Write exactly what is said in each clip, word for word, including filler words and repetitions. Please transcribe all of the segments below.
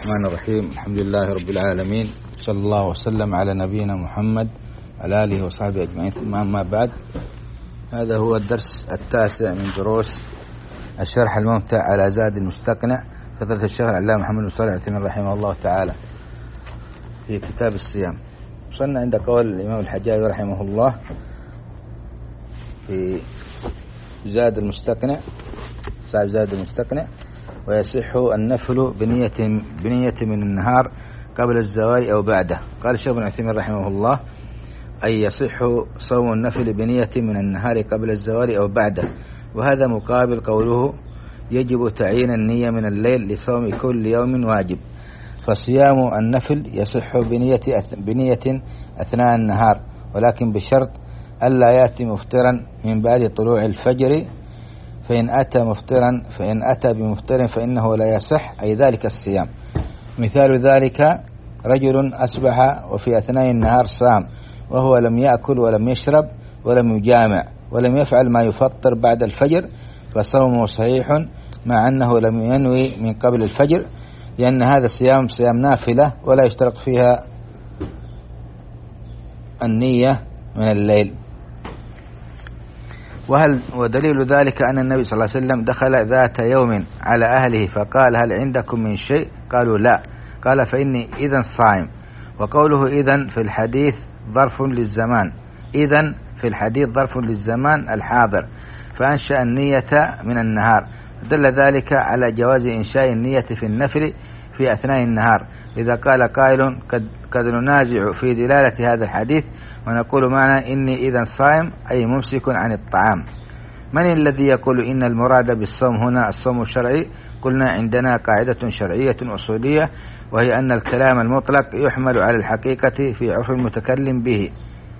الرحمن الرحيم. الحمد لله رب العالمين، صلى الله وسلم على نبينا محمد على آله وصحبه أجمعين، ثم أما بعد. هذا هو الدرس التاسع من دروس الشرح الممتع على زاد المستقنع فضيلة الشيخ العلامة محمد بن صالح العثيمين رحمه الله تعالى في كتاب الصيام. وصلنا عند قول الإمام الحجاج رحمه الله في زاد المستقنع، صاحب زاد المستقنع: ويصح النفل بنية بنية من النهار قبل الزوال أو بعده. قال الشيخ ابن عثيمين رحمه الله: أي يصح صوم النفل بنية من النهار قبل الزوال أو بعده، وهذا مقابل قوله: يجب تعيين النية من الليل لصوم كل يوم واجب. فصيام النفل يصح بنية بنية أثناء النهار، ولكن بشرط ألا يأتي مفطرا من بعد طلوع الفجر، فإن أتى مفطرا فإن أتى بمفطر فإنه لا يصح، أي ذلك الصيام. مثال ذلك: رجل أصبح وفي أثناء النهار صام، وهو لم يأكل ولم يشرب ولم يجامع ولم يفعل ما يفطر بعد الفجر، فصومه صحيح مع أنه لم ينوي من قبل الفجر، لأن هذا الصيام صيام نافلة ولا يشترط فيها النية من الليل. وهل ودليل ذلك أن النبي صلى الله عليه وسلم دخل ذات يوم على أهله فقال: هل عندكم من شيء؟ قالوا: لا. قال: فإني إذن صائم. وقوله إذن في الحديث ظرف للزمان، إذن في الحديث ظرف للزمان الحاضر، فأنشأ النية من النهار. دل ذلك على جواز إنشاء النية في النفل في أثناء النهار. إذا قال قائل: قد, قد ننازع في دلالة هذا الحديث ونقول معنى إني إذن صائم أي ممسك عن الطعام. من الذي يقول إن المراد بالصوم هنا الصوم الشرعي؟ قلنا: عندنا قاعدة شرعية أصولية، وهي أن الكلام المطلق يحمل على الحقيقة في عرف المتكلم به،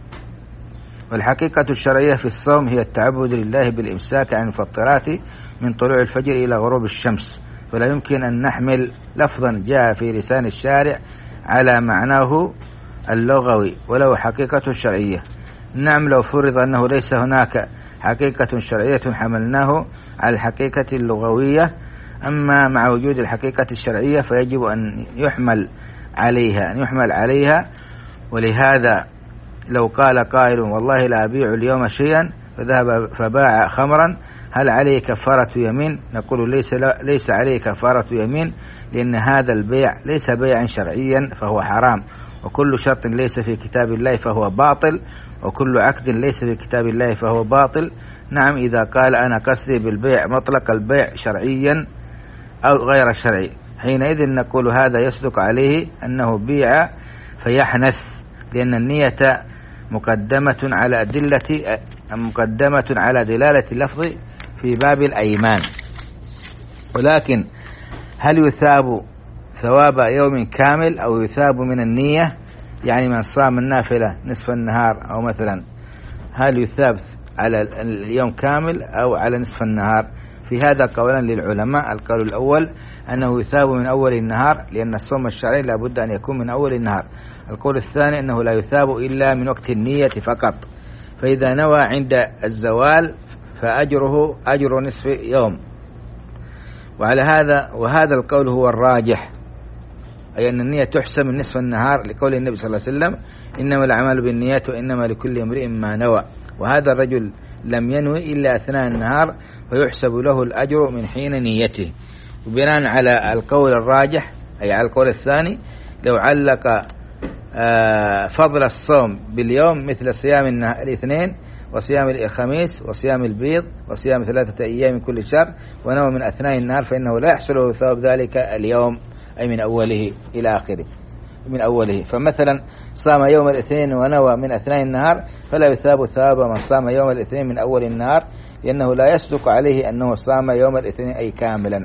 والحقيقة الشرعية في الصوم هي التعبد لله بالإمساك عن المفطرات من طلوع الفجر إلى غروب الشمس، فلا يمكن أن نحمل لفظا جاء في لسان الشارع على معناه اللغوي وله حقيقة شرعية. نعم، لو فرض أنه ليس هناك حقيقة شرعية حملناه على الحقيقة اللغوية، أما مع وجود الحقيقة الشرعية فيجب أن يحمل عليها أن يحمل عليها ولهذا لو قال قائل: والله لا أبيع اليوم شيئا، فذهب فباع خمرا، هل عليه كفارة يمين؟ نقول: ليس ليس عليه كفارة يمين، لأن هذا البيع ليس بيعا شرعيا فهو حرام، وكل شرط ليس في كتاب الله فهو باطل، وكل عقد ليس في كتاب الله فهو باطل. نعم، إذا قال: أنا قصدي بالبيع مطلق البيع شرعيا أو غير شرعي، حينئذ نقول هذا يصدق عليه أنه بيع فيحنث، لأن النية مقدمة على أدلة مقدمة على دلالة اللفظ في باب الأيمان. ولكن هل يثاب ثواب يوم كامل أو يثاب من النية؟ يعني من صام النافلة نصف النهار أو مثلا، هل يثاب على اليوم كامل أو على نصف النهار؟ في هذا قولان للعلماء. القول الأول أنه يثاب من أول النهار، لأن الصوم الشرعي لا بد أن يكون من أول النهار. القول الثاني أنه لا يثاب إلا من وقت النية فقط، فإذا نوى عند الزوال فأجره أجر نصف يوم. وعلى هذا وهذا القول هو الراجح، أي أن النية تحسب من نصف النهار، لقول النبي صلى الله عليه وسلم: إنما الأعمال بالنيات وإنما لكل امرئ ما نوى. وهذا الرجل لم ينوي إلا أثناء النهار، فيحسب له الأجر من حين نيته. وبناء على القول الراجح، أي على القول الثاني، لو علق فضل الصوم باليوم مثل صيام الاثنين وصيام الخميس وصيام البيض وصيام ثلاثة أيام من كل شهر ونوى من أثناء النهار، فإنه لا يحصل له ثواب ذلك اليوم، أي من أوله إلى آخره من أوله. فمثلا صام يوم الاثنين ونوى من أثناء النهار فلا يثاب ثواب من صام يوم الاثنين من أول النهار، لأنه لا يصدق عليه أنه صام يوم الاثنين أي كاملا.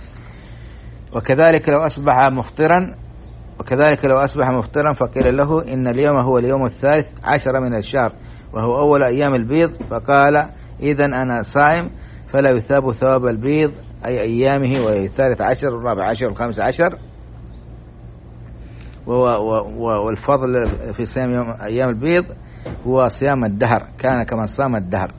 وكذلك لو أصبح مفطرا وكذلك لو أصبح مفطرا فقيل له: إن اليوم هو اليوم الثالث عشر من الشهر وهو أول أيام البيض، فقال: إذن أنا صائم، فلا يثاب ثواب البيض أي أيامه، والثالث عشر والرابع عشر والخامس عشر. والفضل في صيام يوم أيام البيض هو صيام الدهر، كان كمن صام الدهر.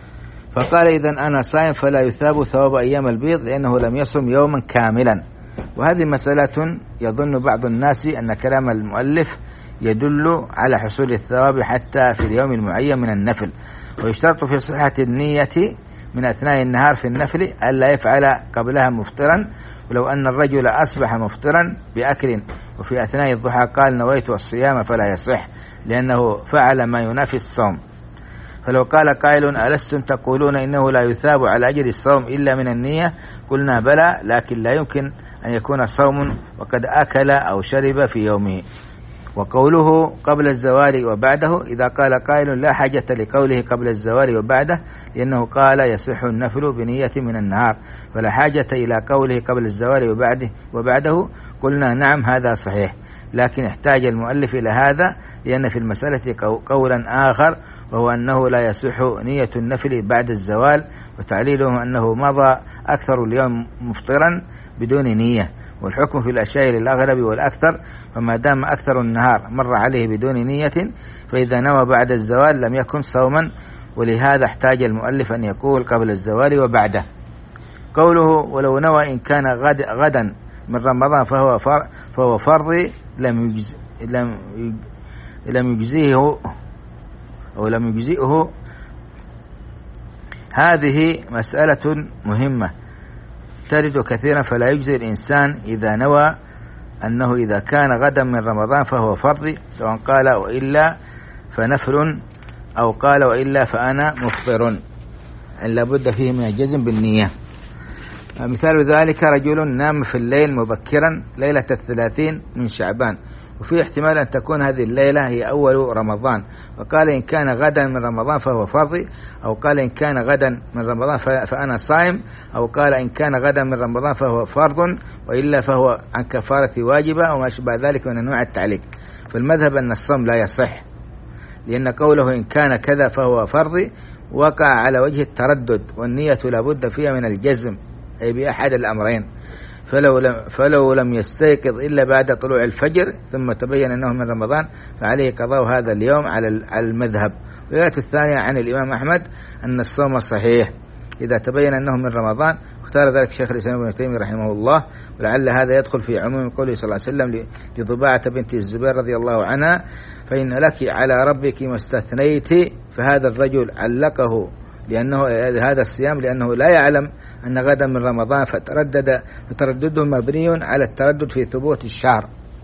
فقال: إذن أنا صائم فلا يثاب ثواب أيام البيض، لأنه لم يصم يوما كاملا. وهذه مسألة يظن بعض الناس أن كلام المؤلف يدل على حصول الثواب حتى في اليوم المعين من النفل، ويشترط في صحة النية من أثناء النهار في النفل ألا يفعل قبلها مفطرا، ولو أن الرجل أصبح مفطرا بأكل وفي أثناء الضحى قال نويت الصيام فلا يصح، لأنه فعل ما ينافي الصوم. فلو قال قائل ألستم تقولون إنه لا يثاب على أجر الصوم إلا من النية؟ قلنا بلى، لكن لا يمكن أن يكون صوم وقد أكل أو شرب في يومه. وقوله قبل الزوال وبعده، إذا قال قائل لا حاجة لقوله قبل الزوال وبعده لأنه قال يصح النفل بنية من النهار، فلا حاجة إلى قوله قبل الزوال وبعده, وبعده قلنا نعم هذا صحيح، لكن احتاج المؤلف إلى هذا لأن في المسألة قولا آخر، وهو أنه لا يصح نية النفل بعد الزوال، وتعليله أنه مضى أكثر اليوم مفطرا بدون نية، والحكم في الأشياء للأغلب والأكثر، فما دام أكثر النهار مر عليه بدون نية فإذا نوى بعد الزوال لم يكن صوما، ولهذا احتاج المؤلف أن يقول قبل الزوال وبعده. قوله ولو نوى إن كان غد غدا من رمضان فهو فر فهو فرض لم يجز لم لم يجزيه أو لم يجزئه. هذه مسألة مهمة ترد كثيرا، فلا يجزي الإنسان إذا نوى أنه إذا كان غدا من رمضان فهو فرض، سواء قال وإلا فنفل أو قال وإلا فأنا مفطر، لا بد فيه من الجزم بالنية. مثال ذلك رجل نام في الليل مبكرا ليلة الثلاثين من شعبان، وفي احتمال أن تكون هذه الليلة هي أول رمضان، وقال إن كان غدا من رمضان فهو فرض، أو قال إن كان غدا من رمضان فأنا صائم، أو قال إن كان غدا من رمضان فهو فرض وإلا فهو عن كفارة واجبة أو ما شابه ذلك من أنواع التعليق. فالمذهب أن الصوم لا يصح، لأن قوله إن كان كذا فهو فرض وقع على وجه التردد، والنية لابد فيها من الجزم أي بأحد الأمرين، فلو لم, فلو لم يستيقظ إلا بعد طلوع الفجر ثم تبين أنه من رمضان فعليه قضاء هذا اليوم على المذهب. والرواية الثانية عن الإمام أحمد أن الصوم صحيح إذا تبين أنه من رمضان، اختار ذلك شيخ الإسلام ابن تيمية رحمه الله، ولعل هذا يدخل في عموم قوله صلى الله عليه وسلم لضباعة بنت الزبير رضي الله عنها فإن لك على ربك ما استثنيت، فهذا الرجل علقه لأنه هذا الصيام لأنه لا يعلم أن غدا من رمضان، فتردد فتردده مبني على التردد في ثبوت الشهر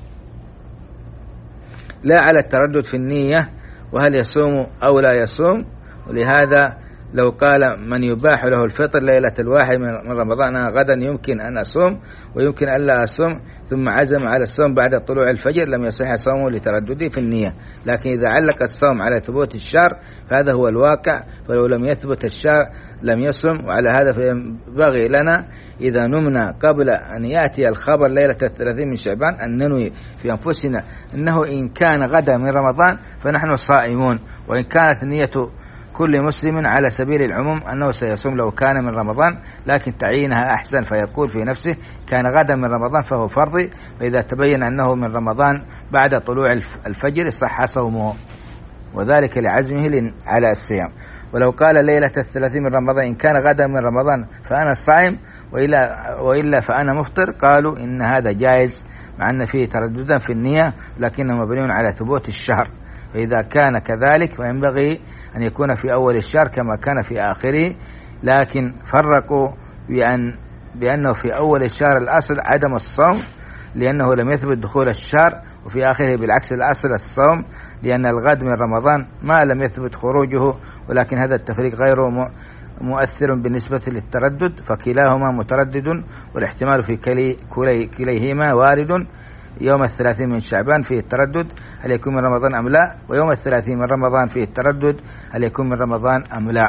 لا على التردد في النية وهل يصوم أو لا يصوم. ولهذا لو قال من يباح له الفطر ليلة الواحد من رمضان غدا يمكن أن أصوم ويمكن أن لا أصوم، ثم عزم على الصوم بعد طلوع الفجر لم يصح صومه لتردده في النية. لكن إذا علق الصوم على ثبوت الشهر فهذا هو الواقع، فلو لم يثبت الشهر لم يصم. وعلى هذا فينبغي لنا إذا نمنا قبل أن يأتي الخبر ليلة الثلاثين من شعبان أن ننوي في أنفسنا أنه إن كان غدا من رمضان فنحن صائمون، وإن كانت نية كل مسلم على سبيل العموم أنه سيصوم لو كان من رمضان، لكن تعيينها أحسن، فيقول في نفسه كان غدا من رمضان فهو فرض، فإذا تبين أنه من رمضان بعد طلوع الفجر صح صومه، وذلك لعزمه على الصيام. ولو قال ليلة الثلاثين من رمضان إن كان غدا من رمضان فأنا صائم وإلا, وإلا فأنا مفطر، قالوا إن هذا جائز مع أن فيه ترددا في النية لكنه مبني على ثبوت الشهر، فإذا كان كذلك فينبغي أن يكون في أول الشهر كما كان في آخره، لكن فرقوا بأن بأنه في أول الشهر الأصل عدم الصوم لأنه لم يثبت دخول الشهر، وفي آخره بالعكس الأصل الصوم لأن الغد من رمضان ما لم يثبت خروجه، ولكن هذا التفريق غير مؤثر بالنسبة للتردد، فكلاهما متردد والاحتمال في كلي كلي كليهما وارد. يوم الثلاثين من شعبان فيه التردد هل يكون من رمضان أم لا، ويوم الثلاثين من رمضان فيه التردد هل يكون من رمضان أم لا.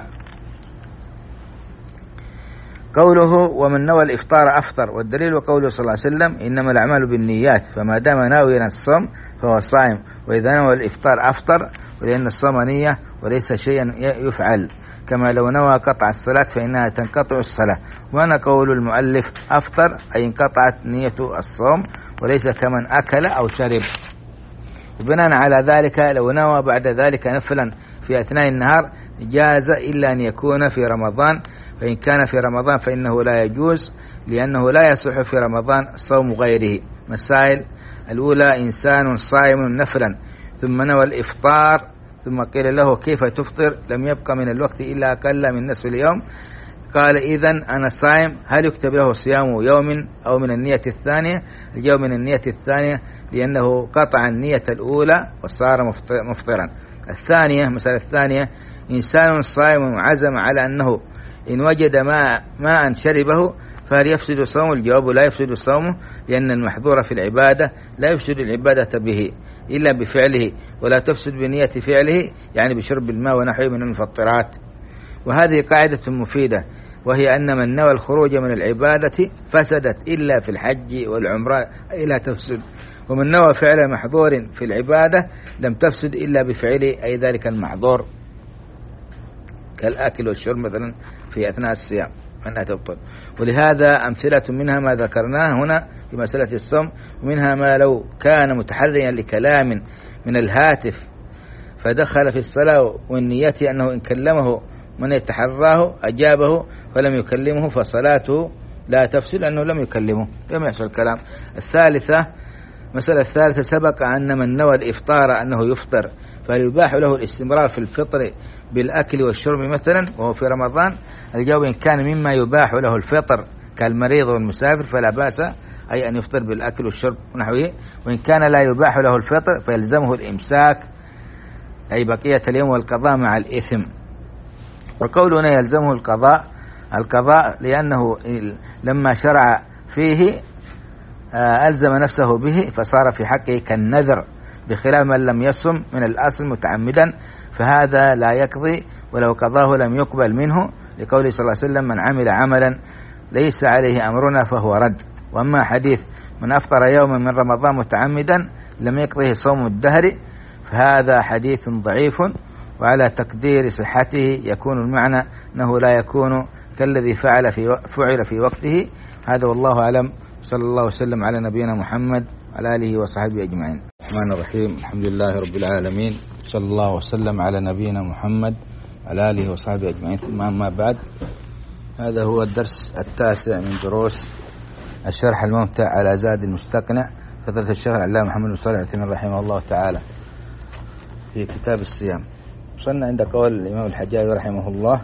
قوله ومن نوى الإفطار أفطر، والدليل قوله صلى الله عليه وسلم إنما الأعمال بالنيات، فما دام ناويا الصوم فهو صائم، وإذا نوى الإفطار أفطر، ولأن الصوم نية وليس شيئا يفعل، كما لو نوى قطع الصلاة فإنها تنقطع الصلاة. وأنا قول المؤلف أفطر أي انقطعت نية الصوم وليس كمن أكل أو شرب. وبناء على ذلك لو نوى بعد ذلك نفلا في أثناء النهار جاز إلا أن يكون في رمضان، فإن كان في رمضان فإنه لا يجوز، لأنه لا يصح في رمضان صوم غيره. مسائل: الأولى: إنسان صائم نفلا ثم نوى الإفطار ثم قيل له كيف تفطر؟ لم يبق من الوقت إلا أقل من نصف اليوم، قال إذن أنا صائم، هل يكتب له صيام يوم أو من النية الثانية؟ اليوم من النية الثانية، لأنه قطع النية الأولى وصار مفطرا. الثانية، مسألة الثانية: إنسان صائم عزم على أنه إن وجد ماء ماء شربه فهل يفسد صومه؟ الجواب: لا يفسد صومه، لأن المحظور في العبادة لا يفسد العبادة به إلا بفعله، ولا تفسد بنية فعله، يعني بشرب الماء ونحوه من المفطرات. وهذه قاعدة مفيدة، وهي أن من نوى الخروج من العبادة فسدت إلا في الحج والعمرة أي لا تفسد، ومن نوى فعل محظور في العبادة لم تفسد إلا بفعله أي ذلك المحظور، كالأكل والشرب مثلا في أثناء الصيام أنها تبطل. ولهذا أمثلة منها ما ذكرناه هنا في مسألة الصوم، ومنها ما لو كان متحريا لكلام من الهاتف فدخل في الصلاة والنية أنه إن كلمه من يتحراه أجابه فلم يكلمه فصلاته لا تفسد أنه لم يكلمه، لم يحصل الكلام. الثالثة، مسألة الثالثة: سبق أن من نوى الإفطار أنه يفطر فيباح له الاستمرار في الفطر بالأكل والشرب مثلا وهو في رمضان. الجواب: إن كان مما يباح له الفطر كالمريض والمسافر فلا بأس أي أن يفطر بالأكل والشرب ونحوه، وإن كان لا يباح له الفطر فيلزمه الإمساك أي بقية اليوم والقضاء مع الإثم. وقولنا يلزمه القضاء القضاء لأنه لما شرع فيه ألزم نفسه به فصار في حقه كالنذر، بخلاف من لم يصم من الأصل متعمدا فهذا لا يقضي، ولو قضاه لم يقبل منه، لقوله صلى الله عليه وسلم: من عمل عملا ليس عليه أمرنا فهو رد. وأما حديث من أفطر يوما من رمضان متعمدا لم يقضه صوم الدهر فهذا حديث ضعيف، وعلى تقدير صحته يكون المعنى أنه لا يكون كالذي فعل في فعل في وقته. هذا والله أعلم، صلى الله وسلم على نبينا محمد وعلى آله وصحبه أجمعين. الرحمن الرحيم، الحمد لله رب العالمين، صلى الله وسلم على نبينا محمد وعلى آله وصحبه أجمعين. ثم أما بعد، هذا هو الدرس التاسع من دروس الشرح الممتع على زاد المستقنع فضيلة الشيخ العلامة محمد بن صالح العثيمين رحمه الله تعالى في كتاب الصيام. وصلنا عند قول الإمام الحجاج رحمه الله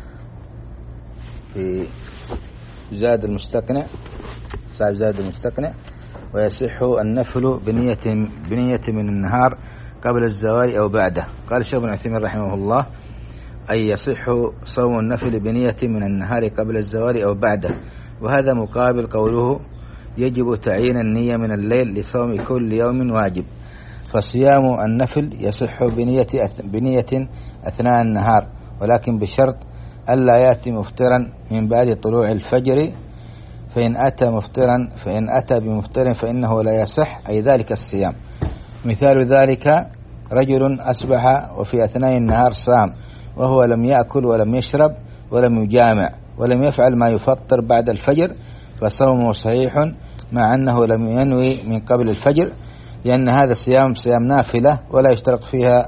في زاد المستقنع، صاحب زاد المستقنع: ويصح النفل بنية بنية من النهار قبل الزوال أو بعده. قال الشيخ ابن عثيمين رحمه الله: أي يصح صوم النفل بنية من النهار قبل الزوال أو بعده، وهذا مقابل قوله: يجب تعيين النية من الليل لصوم كل يوم واجب. فصيام النفل يصح بنية بنية أثناء النهار، ولكن بشرط ألا يأتي مفطرا من بعد طلوع الفجر، فإن أتى مفطرا فإن أتى بمفطر فإنه لا يصح أي ذلك الصيام. مثال ذلك: رجل أصبح وفي أثناء النهار صام وهو لم يأكل ولم يشرب ولم يجامع ولم يفعل ما يفطر بعد الفجر، فصومه صحيح مع أنه لم ينوي من قبل الفجر، لأن هذا الصيام صيام نافلة ولا يشترط فيها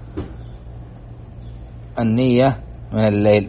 النية من الليل.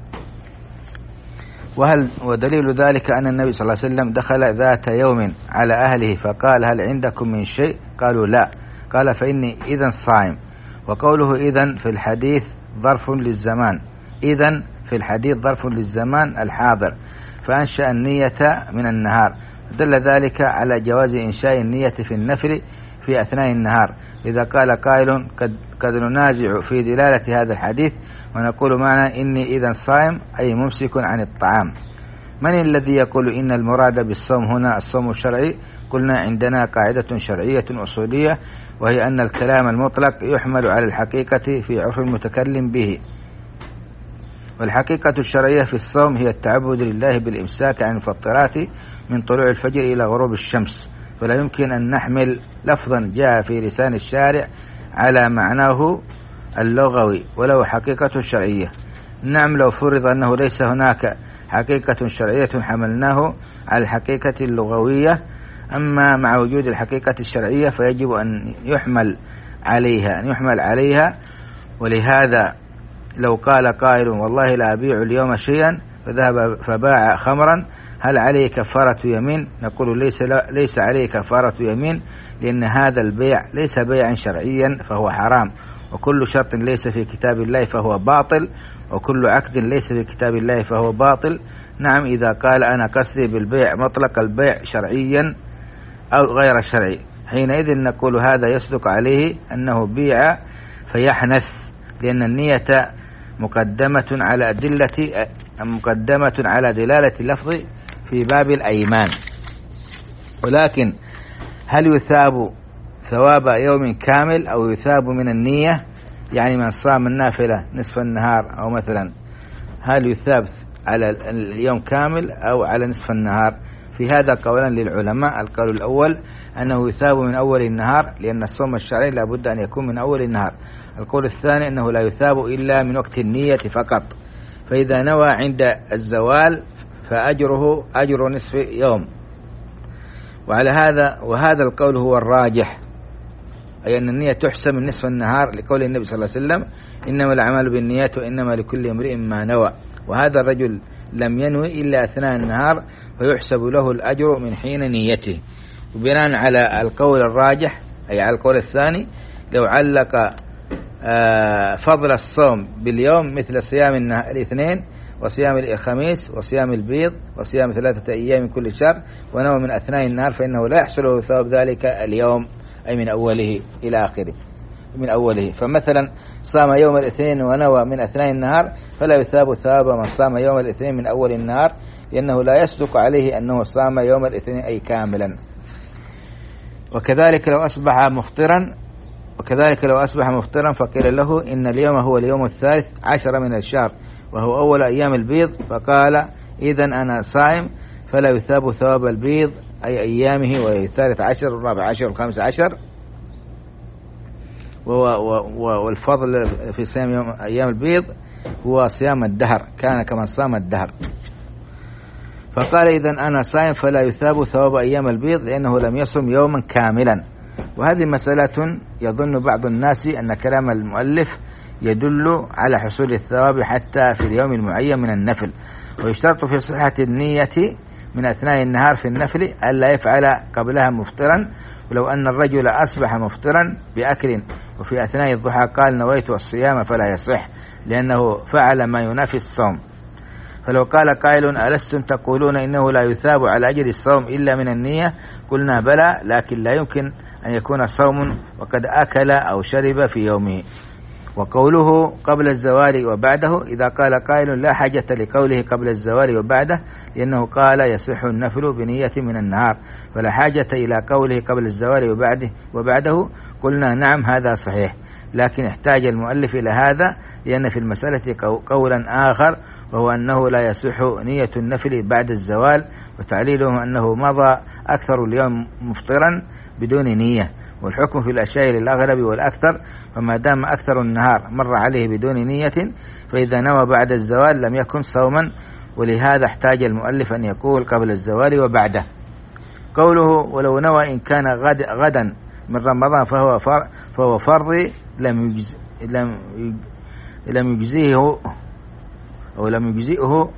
وهل ودليل ذلك أن النبي صلى الله عليه وسلم دخل ذات يوم على أهله فقال: هل عندكم من شيء؟ قالوا: لا. قال: فإني إذن صائم. وقوله إذن في الحديث ظرف للزمان، إذن في الحديث ظرف للزمان الحاضر، فأنشأ النية من النهار، دل ذلك على جواز إنشاء النية في النفل في أثناء النهار. إذا قال قائل: قد, قد ننازع في دلالة هذا الحديث ونقول معنى إني إذن صائم أي ممسك عن الطعام، من الذي يقول إن المراد بالصوم هنا الصوم الشرعي؟ قلنا: عندنا قاعدة شرعية أصولية، وهي أن الكلام المطلق يحمل على الحقيقة في عرف المتكلم به، والحقيقة الشرعية في الصوم هي التعبد لله بالإمساك عن المفطرات من طلوع الفجر إلى غروب الشمس، فلا يمكن أن نحمل لفظا جاء في لسان الشارع على معناه اللغوي وله حقيقة شرعية. نعم، لو فرض أنه ليس هناك حقيقة شرعية حملناه على الحقيقة اللغوية، أما مع وجود الحقيقة الشرعية فيجب أن يحمل عليها أن يحمل عليها ولهذا لو قال قائل: والله لا أبيع اليوم شيئا، فذهب فباع خمرا هل عليه كفارة يمين؟ نقول ليس ليس عليه كفارة يمين، لأن هذا البيع ليس بيعا شرعيا فهو حرام، وكل شرط ليس في كتاب الله فهو باطل، وكل عقد ليس في كتاب الله فهو باطل. نعم، إذا قال أنا قصدي بالبيع مطلق البيع شرعيا أو غير شرعي، حينئذ نقول هذا يصدق عليه أنه بيع فيحنث، لأن النية مقدمة على أدلة مقدمة على دلالة اللفظ في باب الأيمان. ولكن هل يثاب ثواب يوم كامل أو يثاب من النية؟ يعني من صام النافلة نصف النهار أو مثلا، هل يثاب على اليوم كامل أو على نصف النهار؟ في هذا قولان للعلماء. القول الأول أنه يثاب من أول النهار، لأن الصوم الشرعي لا بد أن يكون من أول النهار. القول الثاني أنه لا يثاب إلا من وقت النية فقط، فإذا نوى عند الزوال فأجره أجر نصف يوم. وعلى هذا وهذا القول هو الراجح، أي أن النية تحسب من نصف النهار، لقول النبي صلى الله عليه وسلم إنما الأعمال بالنيات وإنما لكل امرئ ما نوى. وهذا الرجل لم ينوي إلا أثناء النهار فيحسب له الأجر من حين نيته. وبناء على القول الراجح أي على القول الثاني، لو علق فضل الصوم باليوم مثل صيام الاثنين وصيام الخميس وصيام البيض وصيام ثلاثة أيام من كل شهر ونوى من أثناء النهار، فإنه لا يحصل له ثواب ذلك اليوم، أي من أوله إلى آخره من أوله. فمثلا صام يوم الاثنين ونوى من أثناء النهار فلا يثاب ثواب من صام يوم الاثنين من أول النهار، لأنه لا يصدق عليه أنه صام يوم الاثنين أي كاملا. وكذلك لو أصبح مفطرا وكذلك لو أصبح مفطرا فقيل له إن اليوم هو اليوم الثالث عشر من الشهر وهو أول أيام البيض، فقال إذن أنا صائم، فلا يثاب ثواب البيض أي أيامه والثالث عشر والرابع عشر والخامس عشر. والفضل في صيام يوم أيام البيض هو صيام الدهر، كان كمن صام الدهر. فقال إذن أنا صائم فلا يثاب ثواب أيام البيض لأنه لم يصم يوما كاملا. وهذه مسألة يظن بعض الناس أن كلام المؤلف يدل على حصول الثواب حتى في اليوم المعين من النفل، ويشترط في صحة النية من أثناء النهار في النفل ألا يفعل قبلها مفطرا. ولو أن الرجل أصبح مفطرا بأكل وفي أثناء الضحى قال نويت الصيام فلا يصح، لأنه فعل ما ينافي الصوم. فلو قال قائل ألستم تقولون إنه لا يثاب على أجر الصوم إلا من النية؟ قلنا بلى، لكن لا يمكن أن يكون صوم وقد أكل أو شرب في يومه. وقوله قبل الزوال وبعده، إذا قال قائل لا حاجة لقوله قبل الزوال وبعده لأنه قال يصح النفل بنية من النهار، فلا حاجة إلى قوله قبل الزوال وبعده وبعده قلنا نعم هذا صحيح، لكن احتاج المؤلف إلى هذا لأن في المسألة قولا آخر، وهو أنه لا يصح نية النفل بعد الزوال، وتعليله أنه مضى أكثر اليوم مفطرا بدون نية، والحكم في الأشياء للأغلب والأكثر، فما دام أكثر النهار مر عليه بدون نية فإذا نوى بعد الزوال لم يكن صوما، ولهذا احتاج المؤلف أن يقول قبل الزوال وبعده. قوله ولو نوى إن كان غد غدا من رمضان فهو فر فهو فرض لم يجز لم لم يجزيه أو لم يجزئه.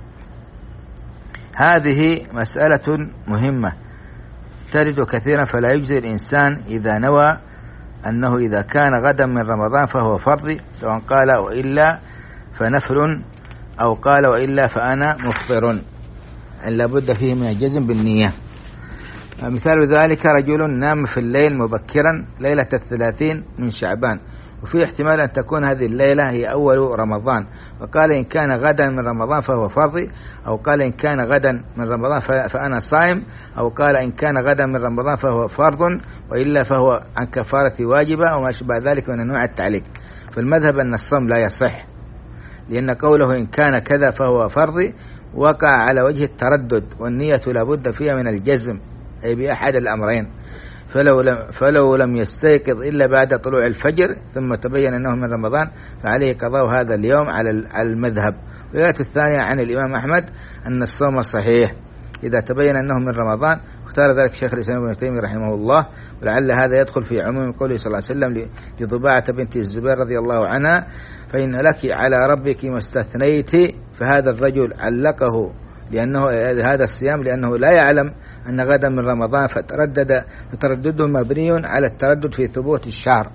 هذه مسألة مهمة ترد كثيرا، فلا يجزي الإنسان إذا نوى أنه إذا كان غدا من رمضان فهو فرض، سواء قال وإلا فنفل أو قال وإلا فأنا مفطر، لا بد فيه من الجزم بالنية. مثال ذلك رجل نام في الليل مبكرا ليلة الثلاثين من شعبان، وفي احتمال أن تكون هذه الليلة هي أول رمضان، وقال إن كان غدا من رمضان فهو فرض، أو قال إن كان غدا من رمضان فأنا صائم، أو قال إن كان غدا من رمضان فهو فرض وإلا فهو عن كفارة واجبة أو ما شابه ذلك من أنواع التعليق. فالمذهب أن الصوم لا يصح، لأن قوله إن كان كذا فهو فرض وقع على وجه التردد، والنية لابد فيها من الجزم أي بأحد الأمرين. فلو لم, فلو لم يستيقظ إلا بعد طلوع الفجر ثم تبين أنه من رمضان فعليه قضاء هذا اليوم على المذهب. والرواية الثانية عن الإمام أحمد أن الصوم صحيح إذا تبين أنه من رمضان، اختار ذلك شيخ الإسلام ابن تيمية رحمه الله، ولعل هذا يدخل في عموم قوله صلى الله عليه وسلم لضباعة بنت الزبير رضي الله عنها فإن لك على ربك ما استثنيت فهذا الرجل علقه لأنه هذا الصيام لأنه لا يعلم أن غدا من رمضان، فتردد فتردده مبني على التردد في ثبوت الشهر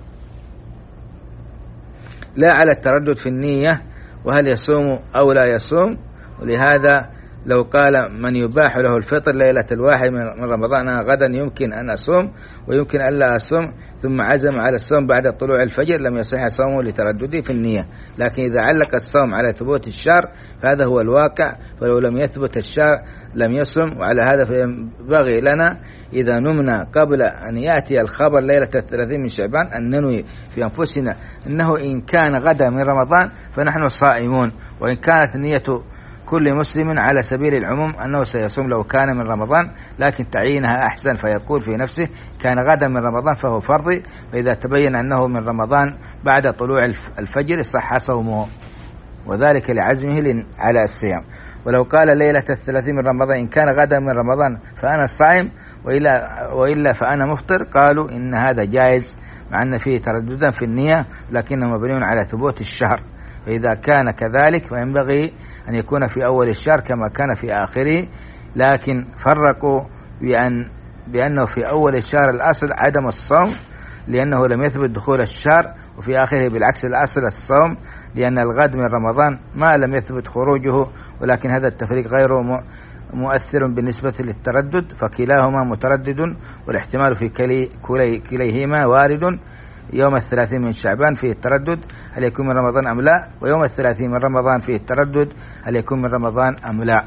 لا على التردد في النية وهل يصوم أو لا يصوم. ولهذا لو قال من يباح له الفطر ليلة الواحد من رمضان غدا يمكن أن أصوم ويمكن أن لا أصوم، ثم عزم على الصوم بعد طلوع الفجر، لم يصح صومه لتردده في النية. لكن إذا علق الصوم على ثبوت الشهر فهذا هو الواقع، فلو لم يثبت الشهر لم يصم. وعلى هذا فينبغي لنا إذا نمنا قبل أن يأتي الخبر ليلة الثلاثين من شعبان أن ننوي في أنفسنا أنه إن كان غدا من رمضان فنحن صائمون، وإن كانت نية كل مسلم على سبيل العموم أنه سيصوم لو كان من رمضان، لكن تعيينها أحسن، فيقول في نفسه كان غدا من رمضان فهو فرضي، فإذا تبين أنه من رمضان بعد طلوع الفجر صح صومه، وذلك لعزمه على الصيام. ولو قال ليلة الثلاثين من رمضان إن كان غدا من رمضان فأنا صائم وإلا, وإلا فأنا مفطر، قالوا إن هذا جائز مع أن فيه ترددا في النية لكنه مبني على ثبوت الشهر. فإذا كان كذلك فينبغي أن يكون في أول الشهر كما كان في آخره، لكن فرقوا بأن بأنه في أول الشهر الأصل عدم الصوم لأنه لم يثبت دخول الشهر، وفي آخره بالعكس الأصل الصوم لأن الغد من رمضان ما لم يثبت خروجه، ولكن هذا التفريق غير مؤثر بالنسبة للتردد، فكلاهما متردد والاحتمال في كلي كلي كليهما وارد. يوم الثلاثين من شعبان فيه التردد هل يكون من رمضان أم لا، ويوم الثلاثين من رمضان فيه التردد هل يكون من رمضان أم لا.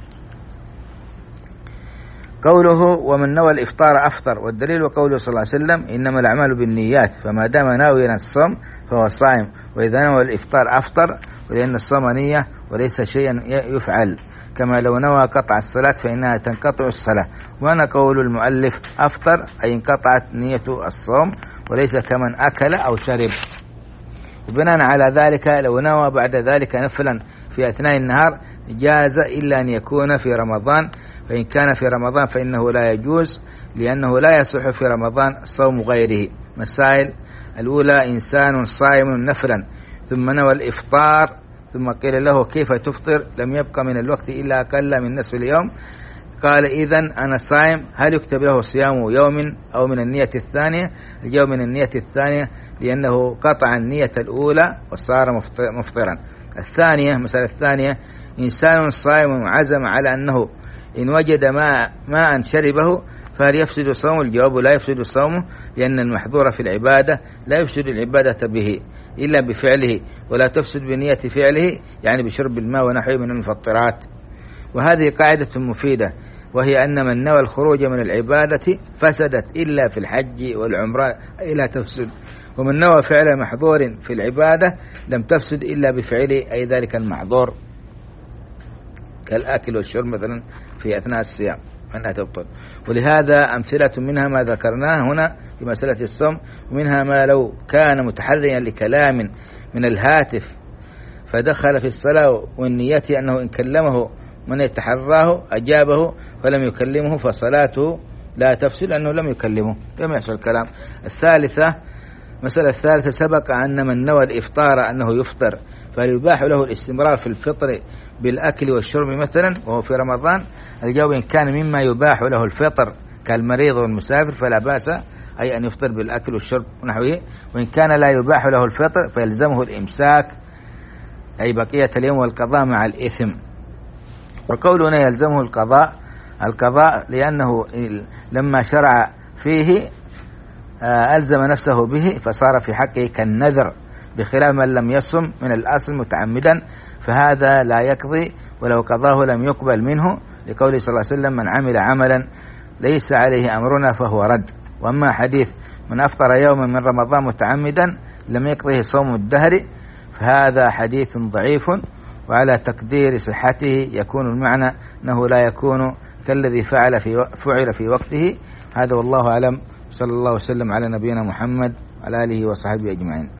قوله ومن نوى الإفطار أفطر، والدليل قوله صلى الله عليه وسلم إنما الأعمال بالنيات، فما دام ناويا الصوم فهو صائم، وإذا نوى الإفطار أفطر، ولأن الصوم نية وليس شيئا يفعل، كما لو نوى قطع الصلاة فإنها تنقطع الصلاة. وأنا قول المؤلف أفطر أي انقطعت نية الصوم، وليس كمن أكل أو شرب. وبناء على ذلك لو نوى بعد ذلك نفلا في أثناء النهار جاز إلا أن يكون في رمضان، فإن كان في رمضان فإنه لا يجوز لأنه لا يصح في رمضان صوم غيره. مسائل الأولى إنسان صائم نفلا ثم نوى الإفطار ثم قيل له كيف تفطر لم يبقى من الوقت إلا أقل من نصف اليوم، قال إذن أنا صائم، هل يكتب له صيام يوم أو من النية الثانية؟ اليوم من النية الثانية لأنه قطع النية الأولى وصار مفطرا. الثانية مسألة الثانية إنسان صائم عزم على أنه إن وجد ماء ماء شربه فهل يفسد صومه؟ الجواب لا يفسد صومه، لأن المحظور في العبادة لا يفسد العبادة به إلا بفعله، ولا تفسد بنية فعله يعني بشرب الماء ونحوه من المفطرات. وهذه قاعدة مفيدة، وهي أن من نوى الخروج من العبادة فسدت إلا في الحج والعمرة إلا تفسد، ومن نوى فعل محظور في العبادة لم تفسد إلا بفعله أي ذلك المحظور كالأكل والشرب مثلا في أثناء الصيام أنها تبطل. ولهذا أمثلة منها ما ذكرناه هنا في مسألة الصوم، ومنها ما لو كان متحريا لكلام من الهاتف فدخل في الصلاة والنية أنه إن كلمه من يتحراه أجابه فلم يكلمه فصلاته لا تفسد أنه لم يكلمه، لم يحصل الكلام. الثالثة مسألة الثالثة سبق أن من نوى الإفطار أنه يفطر فيباح له الاستمرار في الفطر بالأكل والشرب مثلا وهو في رمضان. الجواب إن كان مما يباح له الفطر كالمريض والمسافر فلا بأس أي أن يفطر بالأكل والشرب ونحوه، وإن كان لا يباح له الفطر فيلزمه الإمساك أي بقية اليوم والقضاء مع الإثم. وقولنا يلزمه القضاء القضاء لأنه لما شرع فيه ألزم نفسه به فصار في حقه كالنذر، بخلاف من لم يصم من الأصل متعمدا فهذا لا يقضي، ولو قضاه لم يقبل منه، لقوله صلى الله عليه وسلم من عمل عملا ليس عليه أمرنا فهو رد. وأما حديث من أفطر يوما من رمضان متعمدا لم يقضه صوم الدهر فهذا حديث ضعيف، وعلى تقدير صحته يكون المعنى أنه لا يكون كالذي فعل في فعل في وقته. هذا والله أعلم، صلى الله وسلم على نبينا محمد وعلى آله وصحبه أجمعين.